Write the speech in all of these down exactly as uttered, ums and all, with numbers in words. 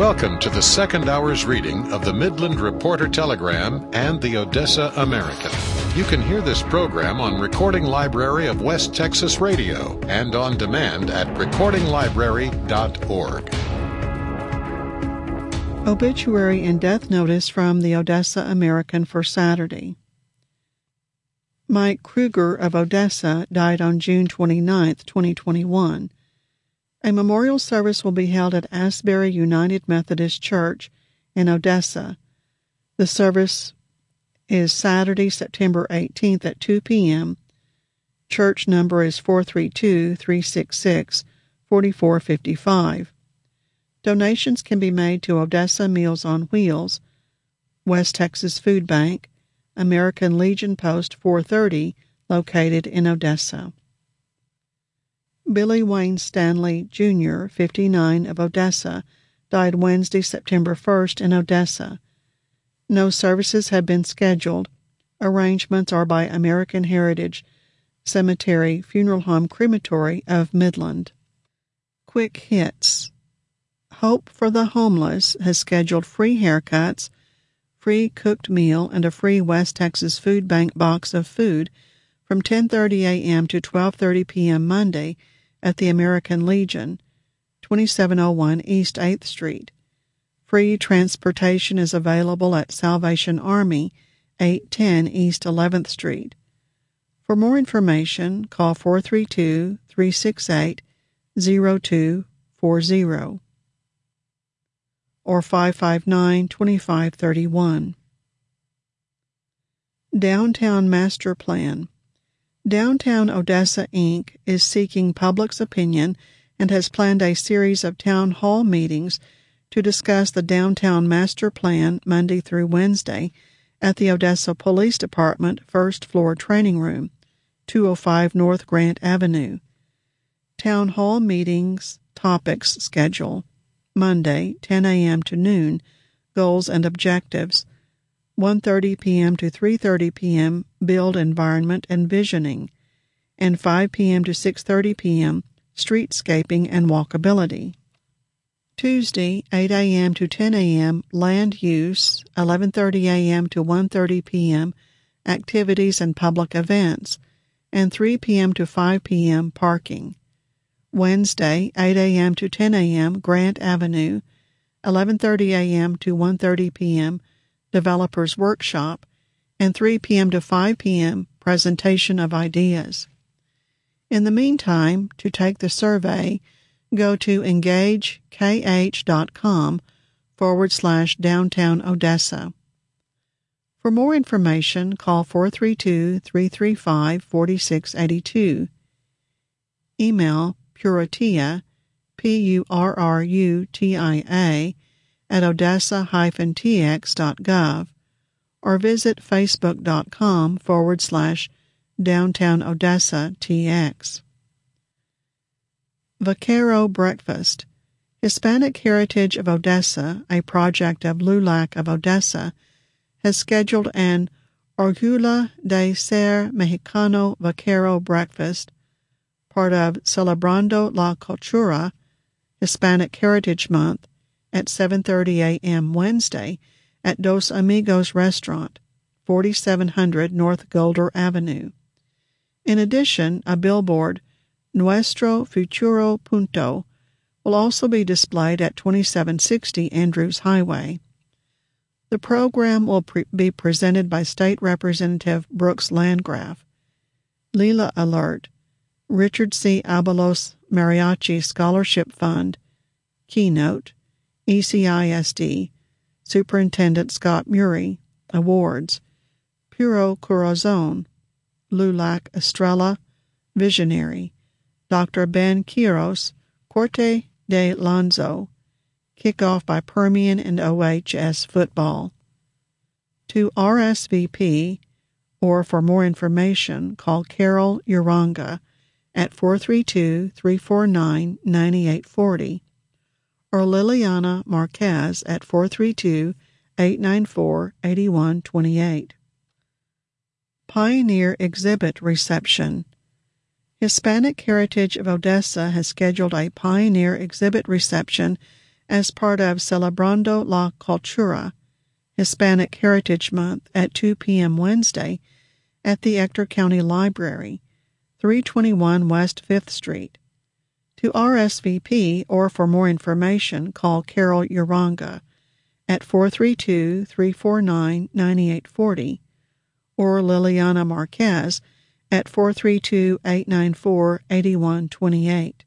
Welcome to the second hour's reading of the Midland Reporter Telegram and the Odessa American. You can hear this program on Recording Library of West Texas Radio and on demand at recording library dot org. Obituary and death notice from the Odessa American for Saturday. Mike Kruger of Odessa died on June twenty-ninth, twenty twenty-one. A memorial service will be held at Asbury United Methodist Church in Odessa. The service is Saturday, September eighteenth at two p.m. Church number is four three two, three six six, four four five five. Donations can be made to Odessa Meals on Wheels, West Texas Food Bank, American Legion Post four thirty, located in Odessa. Billy Wayne Stanley, Junior, fifty-nine, of Odessa, died Wednesday, September first, in Odessa. No services have been scheduled. Arrangements are by American Heritage Cemetery Funeral Home Crematory of Midland. Quick hits. Hope for the Homeless has scheduled free haircuts, free cooked meal, and a free West Texas Food Bank box of food from ten thirty a.m. to twelve thirty p.m. Monday at the American Legion, twenty-seven oh one East eighth Street. Free transportation is available at Salvation Army, eight ten East eleventh Street. For more information, call four three two, three six eight, zero two four zero or five five nine, two five three one. Downtown Master Plan. Downtown Odessa, Incorporated is seeking public's opinion and has planned a series of town hall meetings to discuss the Downtown Master Plan Monday through Wednesday at the Odessa Police Department first floor training room, two oh five North Grant Avenue. Town hall meetings topics schedule: Monday, ten a.m. to noon, goals and objectives; one thirty p.m. to three thirty p.m., build environment and visioning; and five p.m. to six thirty p.m., streetscaping and walkability. Tuesday, eight a.m. to ten a.m., land use; eleven thirty a.m. to one thirty p.m., activities and public events; and three p.m. to five p.m., parking. Wednesday, eight a.m. to ten a.m., Grant Avenue; eleven thirty a.m. to one thirty p.m., Developers Workshop; and three p.m. to five p.m., presentation of ideas. In the meantime, to take the survey, go to engagekh.com forward slash downtown Odessa. For more information, call four three two, three three five, four six eight two. Email Puratia, P U R R U T I A, at odessa dash t x dot gov, or visit facebook.com forward slash downtown Odessa TX. Vaquero Breakfast. Hispanic Heritage of Odessa, a project of LULAC of Odessa, has scheduled an Orgullo de Ser Mexicano Vaquero Breakfast, part of Celebrando la Cultura, Hispanic Heritage Month, at seven thirty a.m. Wednesday at Dos Amigos Restaurant, forty-seven hundred North Golder Avenue. In addition, a billboard, Nuestro Futuro Punto, will also be displayed at twenty-seven sixty Andrews Highway. The program will pre- be presented by State Representative Brooks Landgraf. Lila Alert, Richard C. Abalos Mariachi Scholarship Fund, Keynote, E C I S D, Superintendent Scott Murray, Awards, Puro Corazon, LULAC Estrella, Visionary, Doctor Ben Quiros, Corte de Lanzo, Kickoff by Permian and O H S Football. To R S V P, or for more information, call Carol Uranga at four three two, three four nine, nine eight four zero, or Liliana Marquez at four three two, eight nine four, eight one two eight. Pioneer Exhibit Reception. Hispanic Heritage of Odessa has scheduled a Pioneer Exhibit Reception as part of Celebrando la Cultura, Hispanic Heritage Month, at two p.m. Wednesday at the Ector County Library, three twenty-one West fifth Street. To R S V P or for more information, call Carol Uranga at four three two, three four nine, nine eight four zero or Liliana Marquez at four three two, eight nine four, eight one two eight.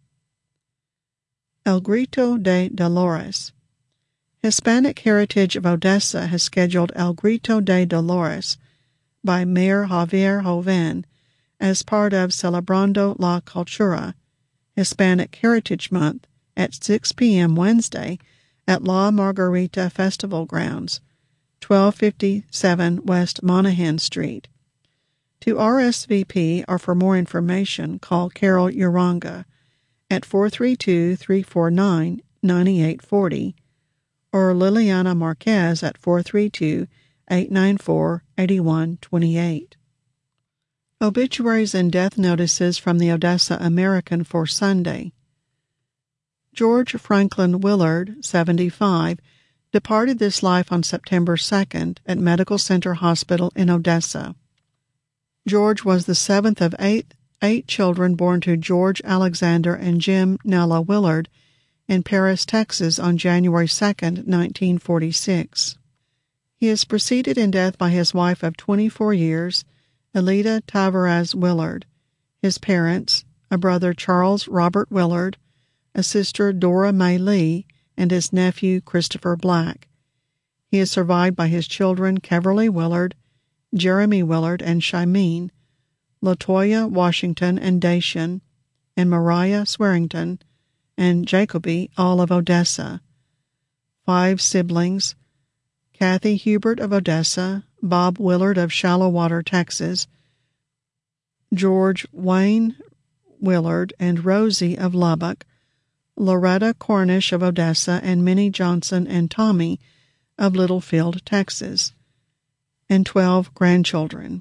El Grito de Dolores. Hispanic Heritage of Odessa has scheduled El Grito de Dolores by Mayor Javier Joven as part of Celebrando la Cultura, Hispanic Heritage Month, at six p.m. Wednesday at La Margarita Festival Grounds, twelve fifty-seven West Monahan Street. To R S V P or for more information, call Carol Uranga at four three two, three four nine, nine eight four zero or Liliana Marquez at four three two, eight nine four, eight one two eight. Obituaries and death notices from the Odessa American for Sunday. George Franklin Willard, seventy-five, departed this life on September second at Medical Center Hospital in Odessa. George was the seventh of eight, eight children born to George Alexander and Jim Nella Willard in Paris, Texas on January second, nineteen forty-six. He is preceded in death by his wife of twenty-four years, Elida Tavares Willard, his parents, a brother Charles Robert Willard, a sister Dora May Lee, and his nephew Christopher Black. He is survived by his children Keverly Willard, Jeremy Willard and Shymeen, Latoya Washington and Dacian, and Mariah Swearington, and Jacoby, all of Odessa. Five siblings: Kathy Hubert of Odessa, Bob Willard of Shallow-Water, Texas, George Wayne Willard and Rosie of Lubbock, Loretta Cornish of Odessa, and Minnie Johnson and Tommy of Littlefield, Texas, and twelve grandchildren.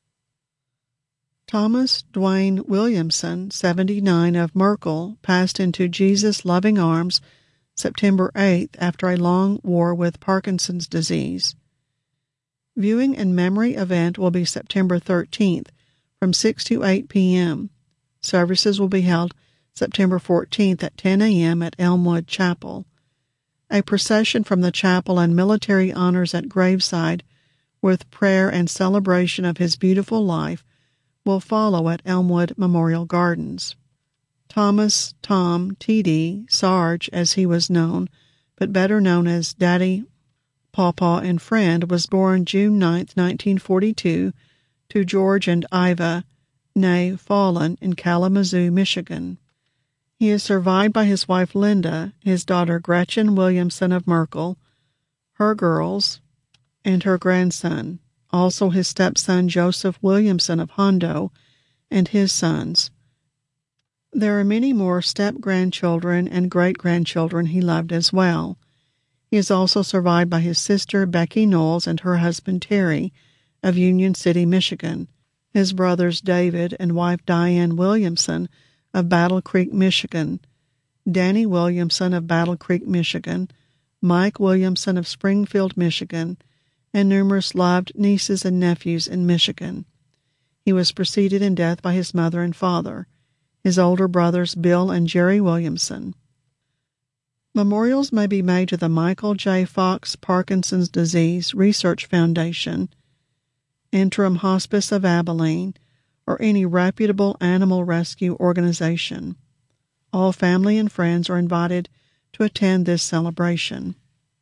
Thomas Dwayne Williamson, seventy-nine, of Merkel, passed into Jesus' loving arms September eighth after a long war with Parkinson's disease. Viewing and memory event will be September thirteenth from six to eight p.m. Services will be held September fourteenth at ten a.m. at Elmwood Chapel. A procession from the chapel and military honors at graveside with prayer and celebration of his beautiful life will follow at Elmwood Memorial Gardens. Thomas Tom T D Sarge, as he was known, but better known as Daddy, Pawpaw, and Friend, was born June ninth, nineteen forty-two, to George and Iva née Fallen in Kalamazoo, Michigan. He is survived by his wife Linda, his daughter Gretchen Williamson of Merkel, her girls, and her grandson, also his stepson Joseph Williamson of Hondo, and his sons. There are many more step-grandchildren and great-grandchildren he loved as well. He is also survived by his sister Becky Knowles and her husband Terry of Union City, Michigan, his brothers David and wife Diane Williamson of Battle Creek, Michigan, Danny Williamson of Battle Creek, Michigan, Mike Williamson of Springfield, Michigan, and numerous loved nieces and nephews in Michigan. He was preceded in death by his mother and father, his older brothers Bill and Jerry Williamson. Memorials may be made to the Michael J. Fox Parkinson's Disease Research Foundation, Interim Hospice of Abilene, or any reputable animal rescue organization. All family and friends are invited to attend this celebration.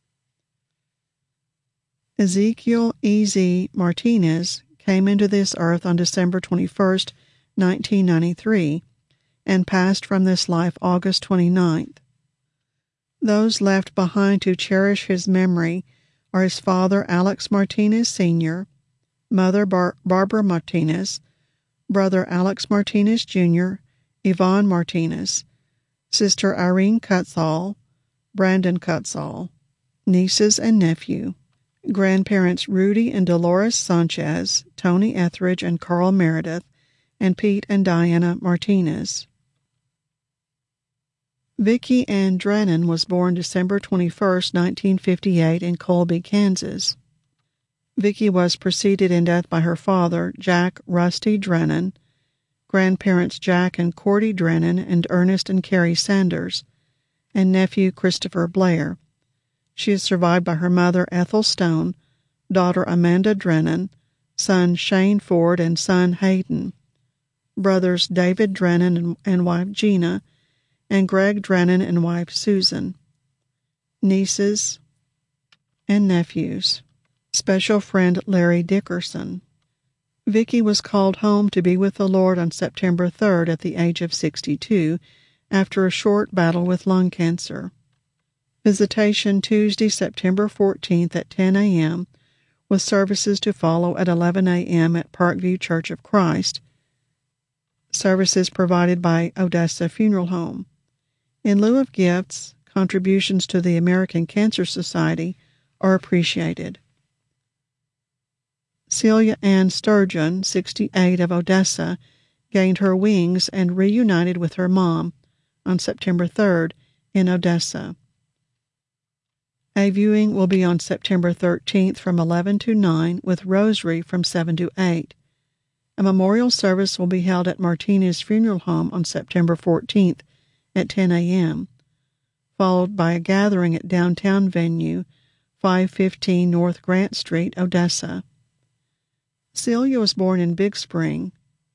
Ezekiel E Z Martinez came into this earth on December twenty-first, nineteen ninety-three, and passed from this life August twenty-ninth. Those left behind to cherish his memory are his father Alex Martinez Senior, mother Bar- Barbara Martinez, brother Alex Martinez Junior, Yvonne Martinez, sister Irene Cutzall, Brandon Cutzall, nieces and nephew, grandparents Rudy and Dolores Sanchez, Tony Etheridge and Carl Meredith, and Pete and Diana Martinez. Vicki Ann Drennan was born December twenty-first, nineteen fifty-eight in Colby, Kansas. Vicki was preceded in death by her father, Jack Rusty Drennan, grandparents Jack and Cordy Drennan and Ernest and Carrie Sanders, and nephew Christopher Blair. She is survived by her mother, Ethel Stone, daughter Amanda Drennan, son Shane Ford, and son Hayden, brothers David Drennan and, and wife Gina, and Greg Drennan and wife Susan, nieces and nephews, special friend Larry Dickerson. Vicki was called home to be with the Lord on September third at the age of sixty-two after a short battle with lung cancer. Visitation Tuesday, September fourteenth at ten a.m., with services to follow at eleven a.m. at Parkview Church of Christ. Services provided by Odessa Funeral Home. In lieu of gifts, contributions to the American Cancer Society are appreciated. Celia Ann Sturgeon, sixty-eight, of Odessa, gained her wings and reunited with her mom on September third in Odessa. A viewing will be on September thirteenth from eleven to nine, with rosary from seven to eight. A memorial service will be held at Martinez Funeral Home on September fourteenth at ten a.m., followed by a gathering at downtown venue five fifteen North Grant Street, Odessa. Celia was born in Big Spring.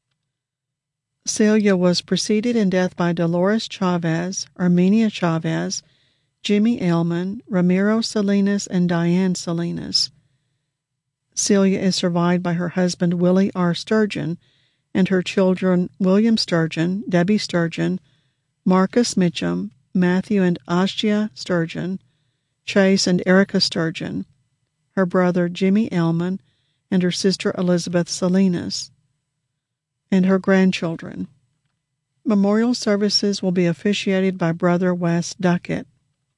Celia was preceded in death by Dolores Chavez, Armenia Chavez, Jimmy Ellman, Ramiro Salinas, and Diane Salinas. Celia is survived by her husband Willie R. Sturgeon and her children William Sturgeon, Debbie Sturgeon, Marcus Mitchum, Matthew and Ashia Sturgeon, Chase and Erica Sturgeon, her brother Jimmy Ellman, and her sister Elizabeth Salinas, and her grandchildren. Memorial services will be officiated by Brother Wes Duckett.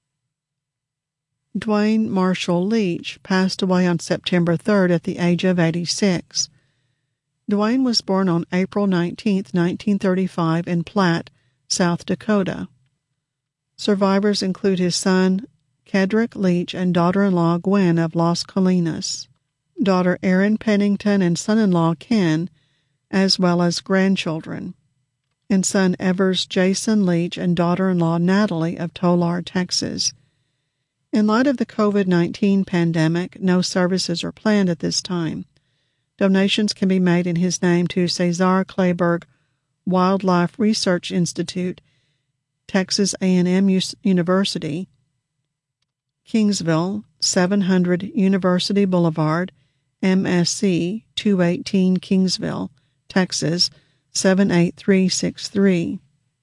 Dwayne Marshall Leach passed away on September third at the age of eighty-six. Dwayne was born on April nineteenth, nineteen thirty-five in Platte, South Dakota. Survivors include his son, Kedrick Leach, and daughter-in-law Gwen of Las Colinas, daughter Erin Pennington and son-in-law Ken, as well as grandchildren, and son Evers Jason Leach and daughter-in-law Natalie of Tolar, Texas. In light of the COVID nineteen pandemic, no services are planned at this time. Donations can be made in his name to Cesar Kleberg Wildlife Research Institute, Texas A and M University, Kingsville, seven hundred University Boulevard, M S C, two eighteen Kingsville, Texas, seven eight three six three.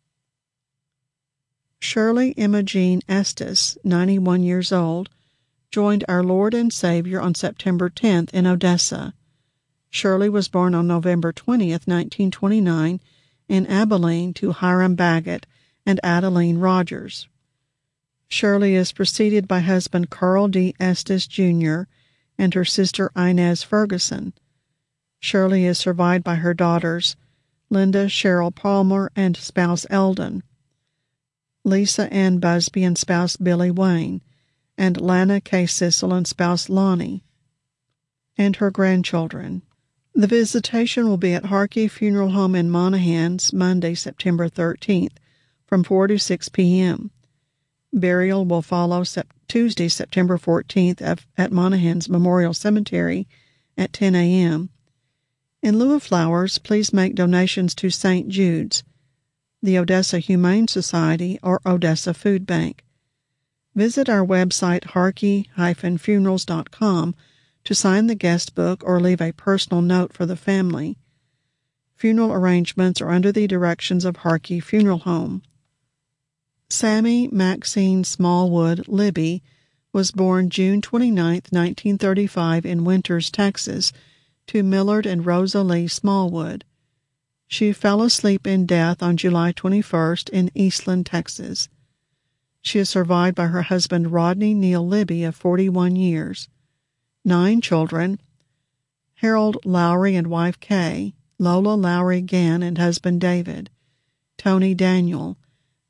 Shirley Imogene Estes, ninety-one years old, joined our Lord and Savior on September tenth in Odessa. Shirley was born on November twentieth, nineteen twenty-nine, in Abilene to Hiram Baggett and Adeline Rogers. Shirley is preceded by husband Carl D. Estes, Junior and her sister Inez Ferguson. Shirley is survived by her daughters Linda Cheryl Palmer and spouse Eldon, Lisa Ann Busby and spouse Billy Wayne, and Lana K. Sissel and spouse Lonnie, and her grandchildren. The visitation will be at Harkey Funeral Home in Monahans Monday, September thirteenth, from four to six p.m. Burial will follow sep- Tuesday, September fourteenth at, at Monahans Memorial Cemetery at ten a.m. In lieu of flowers, please make donations to Saint Jude's, the Odessa Humane Society, or Odessa Food Bank. Visit our website harkey dash funerals dot com to sign the guest book or leave a personal note for the family. Funeral arrangements are under the directions of Harkey Funeral Home. Sammy Maxine Smallwood Libby was born June twenty-ninth, nineteen thirty-five in Winters, Texas, to Millard and Rosa Lee Smallwood. She fell asleep in death on July twenty-first in Eastland, Texas. She is survived by her husband Rodney Neal Libby of forty-one years, nine children, Harold Lowry and wife Kay, Lola Lowry Gann and husband David, Tony Daniel,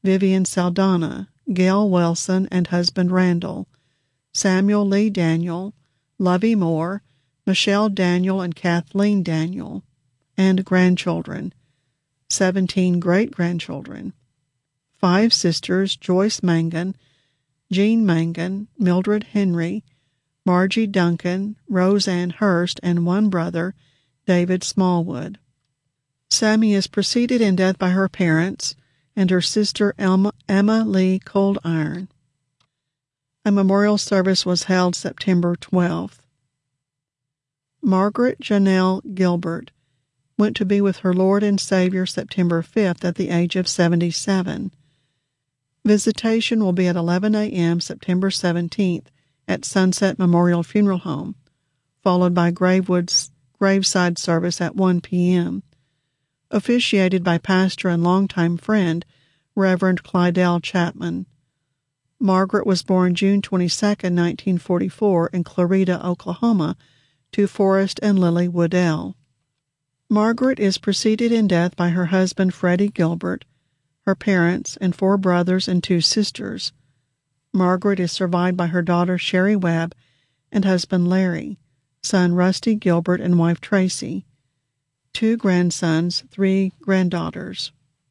Vivian Saldana, Gail Wilson and husband Randall, Samuel Lee Daniel, Lovey Moore, Michelle Daniel and Kathleen Daniel, and grandchildren, seventeen great-grandchildren, five sisters, Joyce Mangan, Jean Mangan, Mildred Henry, Margie Duncan, Roseanne Hurst, and one brother, David Smallwood. Sammy is preceded in death by her parents and her sister Elma, Emma Lee Cold Iron. A memorial service was held September twelfth. Margaret Janelle Gilbert went to be with her Lord and Savior September fifth at the age of seventy-seven. Visitation will be at eleven a.m. September seventeenth at Sunset Memorial Funeral Home, followed by Gravewood's graveside service at one p.m., officiated by pastor and longtime friend Reverend Clydell Chapman. Margaret was born June twenty-second, nineteen forty-four in Clarita, Oklahoma, to Forrest and Lily Woodell. Margaret is preceded in death by her husband Freddie Gilbert, her parents, and four brothers and two sisters. Margaret is survived by her daughter Sherry Webb and husband Larry, son Rusty Gilbert and wife Tracy, two grandsons, three granddaughters,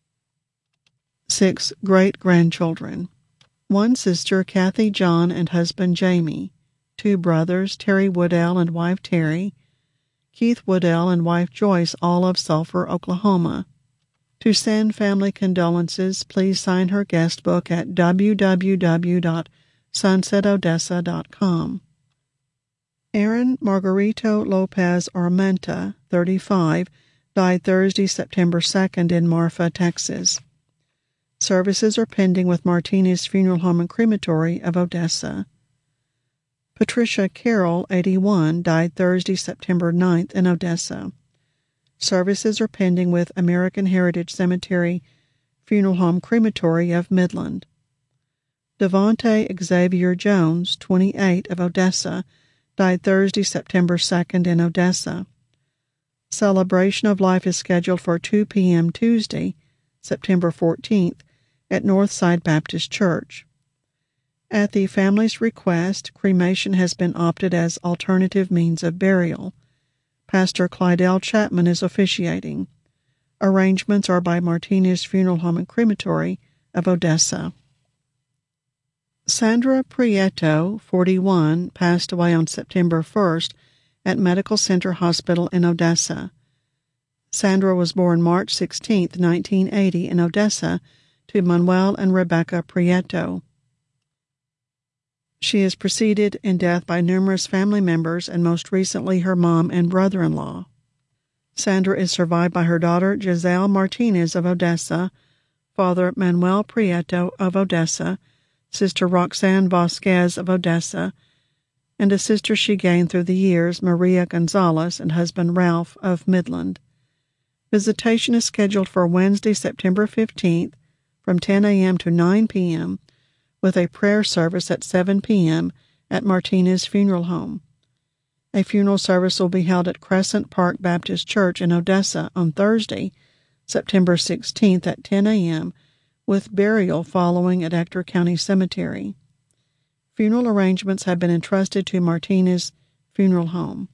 six great-grandchildren, one sister Kathy John and husband Jamie, two brothers Terry Woodell and wife Terry, Keith Woodell and wife Joyce, all of Sulphur, Oklahoma. To send family condolences, please sign her guest book at w w w dot sunset odessa dot com. Aaron Margarito Lopez Armenta, thirty-five, died Thursday, September second in Marfa, Texas. Services are pending with Martinez Funeral Home and Crematory of Odessa. Patricia Carroll, eighty-one, died Thursday, September ninth in Odessa. Services are pending with American Heritage Cemetery Funeral Home Crematory of Midland. Devontae Xavier Jones, twenty-eight, of Odessa, died Thursday, September second in Odessa. Celebration of life is scheduled for two p.m. Tuesday, September fourteenth, at Northside Baptist Church. At the family's request, cremation has been opted as alternative means of burial. Pastor Clydell Chapman is officiating. Arrangements are by Martinez Funeral Home and Crematory of Odessa. Sandra Prieto, forty-one, passed away on September first at Medical Center Hospital in Odessa. Sandra was born March sixteenth, nineteen eighty, in Odessa to Manuel and Rebecca Prieto. She is preceded in death by numerous family members and most recently her mom and brother-in-law. Sandra is survived by her daughter Giselle Martinez of Odessa, father Manuel Prieto of Odessa, sister Roxanne Vasquez of Odessa, and a sister she gained through the years, Maria Gonzalez, and husband Ralph of Midland. Visitation is scheduled for Wednesday, September fifteenth, from ten a.m. to nine p.m., with a prayer service at seven p.m. at Martinez Funeral Home. A funeral service will be held at Crescent Park Baptist Church in Odessa on Thursday, September sixteenth at ten a.m., with burial following at Ector County Cemetery. Funeral arrangements have been entrusted to Martinez Funeral Home.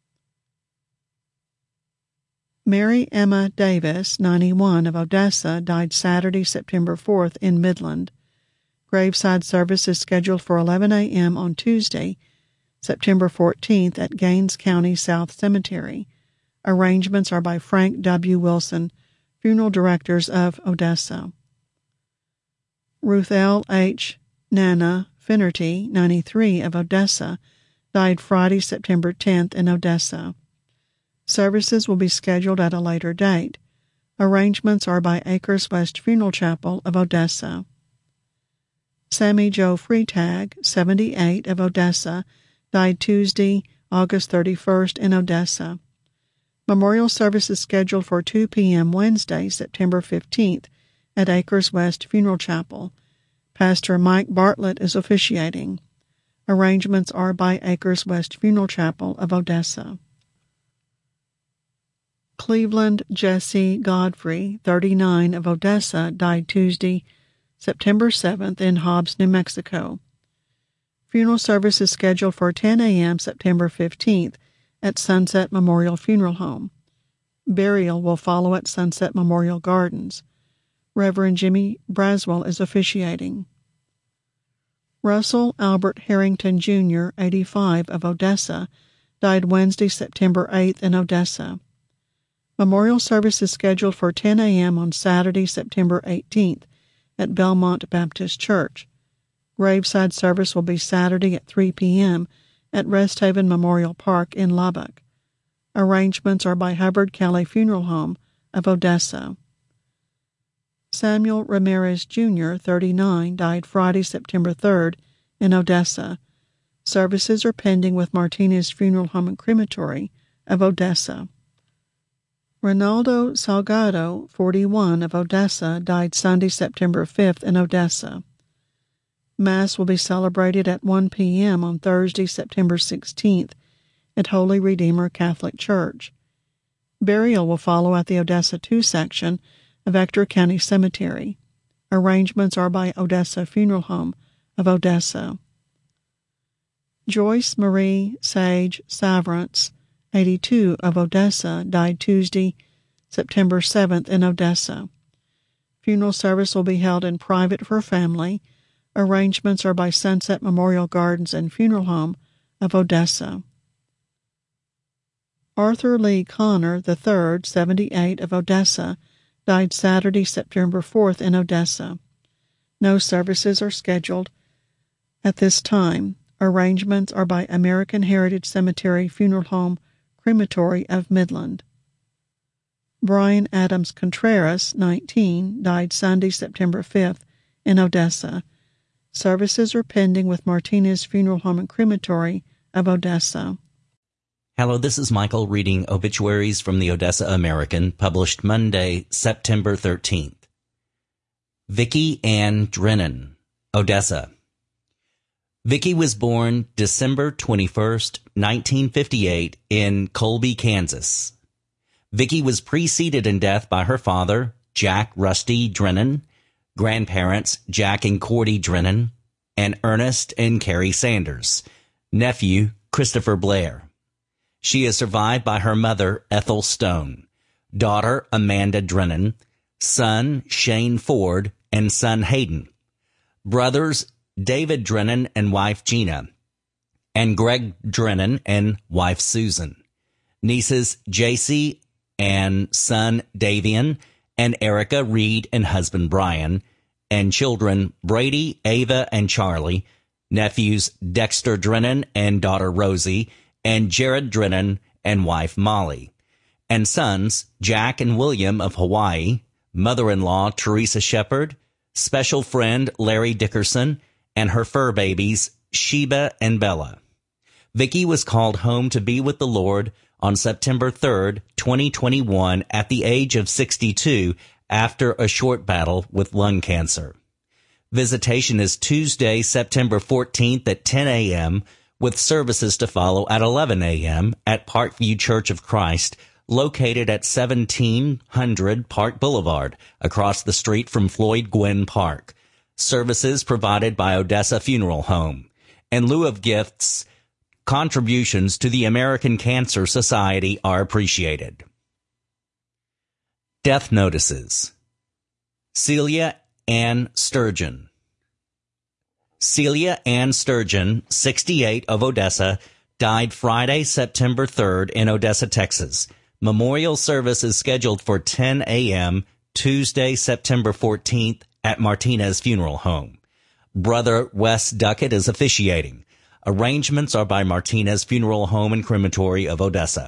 Mary Emma Davis, ninety-one, of Odessa, died Saturday, September fourth in Midland. Graveside service is scheduled for eleven a.m. on Tuesday, September fourteenth at Gaines County South Cemetery. Arrangements are by Frank W. Wilson, funeral directors of Odessa. Ruth L. H. Nana Finnerty, ninety-three, of Odessa, died Friday, September tenth in Odessa. Services will be scheduled at a later date. Arrangements are by Acres West Funeral Chapel of Odessa. Sammy Joe Freetag, seventy-eight, of Odessa, died Tuesday, August thirty-first in Odessa. Memorial service is scheduled for two p.m. Wednesday, September fifteenth, at Acres West Funeral Chapel. Pastor Mike Bartlett is officiating. Arrangements are by Acres West Funeral Chapel of Odessa. Cleveland Jesse Godfrey, thirty-nine, of Odessa, died Tuesday, September seventh in Hobbs, New Mexico. Funeral service is scheduled for ten a.m. September fifteenth at Sunset Memorial Funeral Home. Burial will follow at Sunset Memorial Gardens. Reverend Jimmy Braswell is officiating. Russell Albert Harrington, Junior, eighty-five, of Odessa, died Wednesday, September eighth in Odessa. Memorial service is scheduled for ten a.m. on Saturday, September eighteenth at Belmont Baptist Church. Graveside service will be Saturday at three p.m. at Rest Haven Memorial Park in Lubbock. Arrangements are by Hubbard Kelly Funeral Home of Odessa. Samuel Ramirez, Junior, thirty-nine, died Friday, September third in Odessa. Services are pending with Martinez Funeral Home and Crematory of Odessa. Ronaldo Salgado, forty-one, of Odessa, died Sunday, September fifth in Odessa. Mass will be celebrated at one p.m. on Thursday, September sixteenth at Holy Redeemer Catholic Church. Burial will follow at the Odessa two section of Ector County Cemetery. Arrangements are by Odessa Funeral Home of Odessa. Joyce Marie Sage Savrance, eighty-two, of Odessa, died Tuesday, September seventh in Odessa. Funeral service will be held in private for family. Arrangements are by Sunset Memorial Gardens and Funeral Home of Odessa. Arthur Lee Connor the third, seventy-eight, of Odessa, died Saturday, September fourth in Odessa. No services are scheduled at this time. Arrangements are by American Heritage Cemetery Funeral Home Crematory of Midland. Brian Adams Contreras, nineteen, died Sunday, September fifth in Odessa. Services are pending with Martinez Funeral Home and Crematory of Odessa. Hello, this is Michael reading obituaries from the Odessa American, published Monday, September thirteenth. Vicki Ann Drennan, Odessa. Vicki was born December twenty-first, nineteen fifty-eight, in Colby, Kansas. Vicki was preceded in death by her father, Jack Rusty Drennan, grandparents Jack and Cordy Drennan, and Ernest and Carrie Sanders, nephew Christopher Blair. She is survived by her mother, Ethel Stone, daughter Amanda Drennan, son Shane Ford, and son Hayden, brothers David Drennan and wife Gina, and Greg Drennan and wife Susan, nieces J C and son Davian, and Erica Reed and husband Brian, and children Brady, Ava, and Charlie, nephews Dexter Drennan and daughter Rosie, and Jared Drennan and wife Molly, and sons Jack and William of Hawaii, mother-in-law Teresa Shepard, special friend Larry Dickerson, and her fur babies Sheba and Bella. Vicki was called home to be with the Lord on September third, twenty twenty-one, at the age of sixty-two, after a short battle with lung cancer. Visitation is Tuesday, September fourteenth at ten a.m., with services to follow at eleven a.m. at Parkview Church of Christ, located at seventeen hundred Park Boulevard, across the street from Floyd Gwynn Park. Services provided by Odessa Funeral Home. In lieu of gifts, contributions to the American Cancer Society are appreciated. Death notices. Celia Ann Sturgeon. Celia Ann Sturgeon, sixty-eight, of Odessa, died Friday, September third in Odessa, Texas. Memorial service is scheduled for ten a.m. Tuesday, September fourteenth at Martinez Funeral Home. Brother Wes Duckett is officiating. Arrangements are by Martinez Funeral Home and Crematory of Odessa.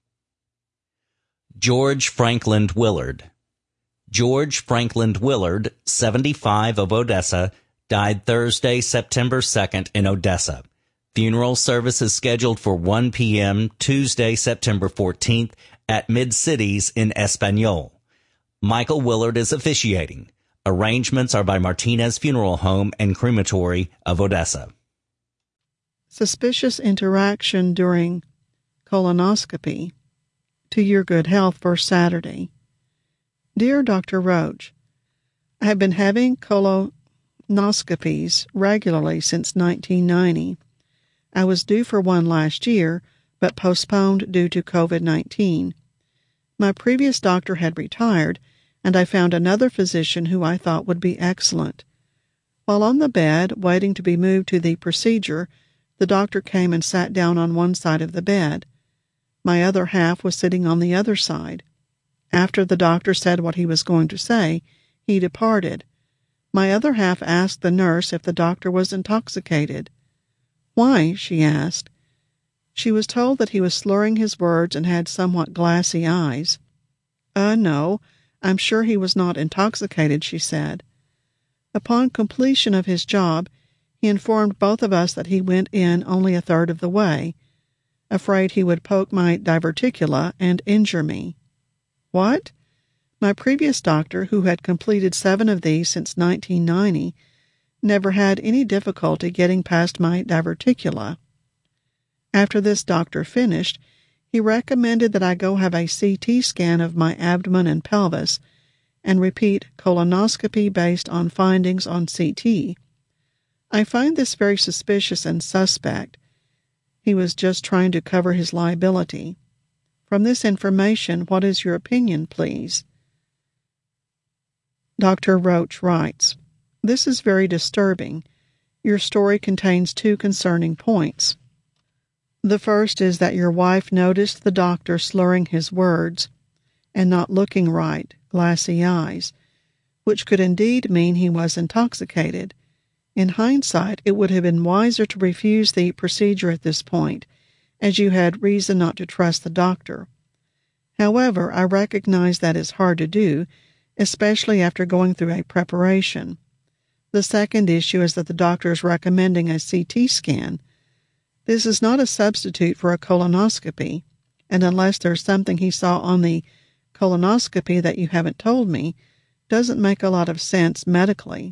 George Franklin Willard. George Franklin Willard, seventy-five, of Odessa, died Thursday, September second in Odessa. Funeral service is scheduled for one p.m. Tuesday, September fourteenth at Mid-Cities in Espanol. Michael Willard is officiating. Arrangements are by Martinez Funeral Home and Crematory of Odessa. Suspicious interaction during colonoscopy. To your good health for Saturday. Dear Doctor Roach, I have been having colon colonoscopies regularly since nineteen ninety. I was due for one last year, but postponed due to covid nineteen. My previous doctor had retired, and I found another physician who I thought would be excellent. While on the bed, waiting to be moved to the procedure, the doctor came and sat down on one side of the bed. My other half was sitting on the other side. After the doctor said what he was going to say, he departed. My other half asked the nurse if the doctor was intoxicated. Why? She asked. She was told that he was slurring his words and had somewhat glassy eyes. Uh, no, I'm sure he was not intoxicated, she said. Upon completion of his job, he informed both of us that he went in only a third of the way, afraid he would poke my diverticula and injure me. What? My previous doctor, who had completed seven of these since nineteen ninety, never had any difficulty getting past my diverticula. After this doctor finished, he recommended that I go have a C T scan of my abdomen and pelvis and repeat colonoscopy based on findings on C T. I find this very suspicious and suspect. He was just trying to cover his liability. From this information, what is your opinion, please? Doctor Roach writes, This is very disturbing. Your story contains two concerning points. The first is that your wife noticed the doctor slurring his words and not looking right, glassy eyes, which could indeed mean he was intoxicated. In hindsight, it would have been wiser to refuse the procedure at this point, as you had reason not to trust the doctor. However, I recognize that is hard to do, especially after going through a preparation. The second issue is that the doctor is recommending a C T scan. This is not a substitute for a colonoscopy, and unless there's something he saw on the colonoscopy that you haven't told me, doesn't make a lot of sense medically.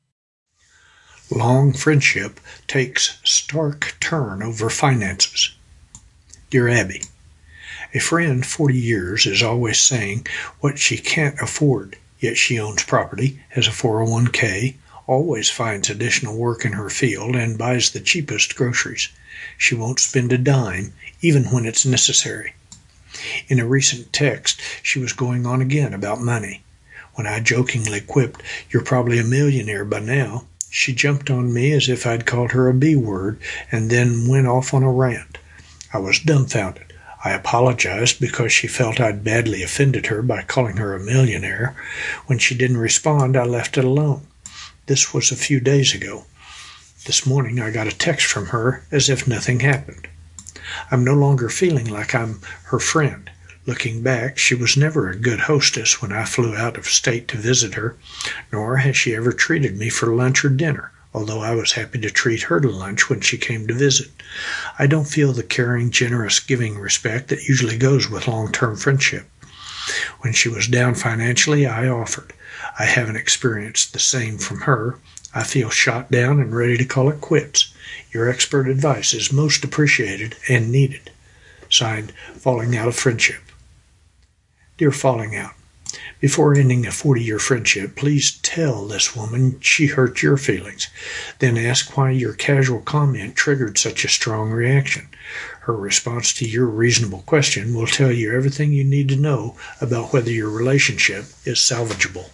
Long friendship takes stark turn over finances. Dear Abby, a friend forty years is always saying what she can't afford, yet she owns property, has a four oh one k, always finds additional work in her field, and buys the cheapest groceries. She won't spend a dime, even when it's necessary. In a recent text, she was going on again about money. When I jokingly quipped, "You're probably a millionaire by now," she jumped on me as if I'd called her a B word, and then went off on a rant. I was dumbfounded. I apologized because she felt I'd badly offended her by calling her a millionaire. When she didn't respond, I left it alone. This was a few days ago. This morning I got a text from her as if nothing happened. I'm no longer feeling like I'm her friend. Looking back, she was never a good hostess when I flew out of state to visit her, nor has she ever treated me for lunch or dinner, although I was happy to treat her to lunch when she came to visit. I don't feel the caring, generous, giving respect that usually goes with long-term friendship. When she was down financially, I offered. I haven't experienced the same from her. I feel shot down and ready to call it quits. Your expert advice is most appreciated and needed. Signed, Falling Out of Friendship. Dear Falling Out, before ending a forty-year friendship, please tell this woman she hurt your feelings. Then ask why your casual comment triggered such a strong reaction. Her response to your reasonable question will tell you everything you need to know about whether your relationship is salvageable.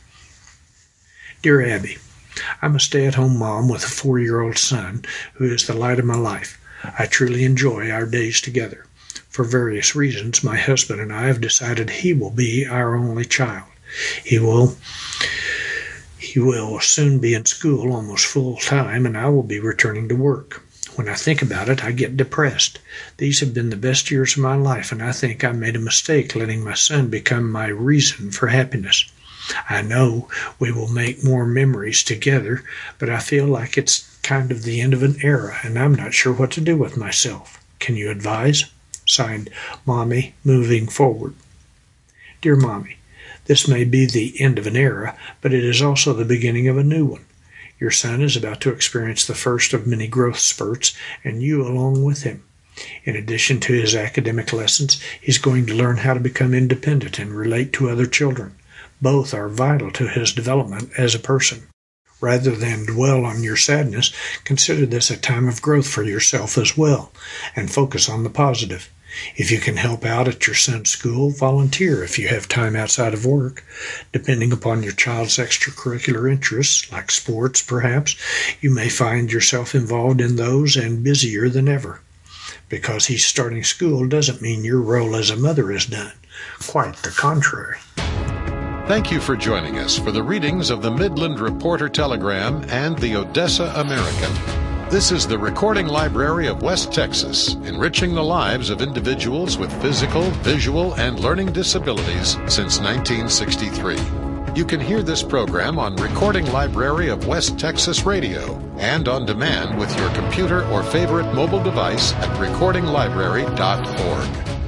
Dear Abby, I'm a stay-at-home mom with a four-year-old son who is the light of my life. I truly enjoy our days together. For various reasons, my husband and I have decided he will be our only child. He will, he will soon be in school almost full-time, and I will be returning to work. When I think about it, I get depressed. These have been the best years of my life, and I think I made a mistake letting my son become my reason for happiness. I know we will make more memories together, but I feel like it's kind of the end of an era, and I'm not sure what to do with myself. Can you advise? Signed, Mommy, Moving Forward. Dear Mommy, this may be the end of an era, but it is also the beginning of a new one. Your son is about to experience the first of many growth spurts, and you along with him. In addition to his academic lessons, he's going to learn how to become independent and relate to other children. Both are vital to his development as a person. Rather than dwell on your sadness, consider this a time of growth for yourself as well, and focus on the positive. If you can help out at your son's school, volunteer if you have time outside of work. Depending upon your child's extracurricular interests, like sports perhaps, you may find yourself involved in those and busier than ever. Because he's starting school doesn't mean your role as a mother is done. Quite the contrary. Thank you for joining us for the readings of the Midland Reporter Telegram and the Odessa American. This is the Recording Library of West Texas, enriching the lives of individuals with physical, visual, and learning disabilities since nineteen sixty-three. You can hear this program on Recording Library of West Texas Radio and on demand with your computer or favorite mobile device at recording library dot org.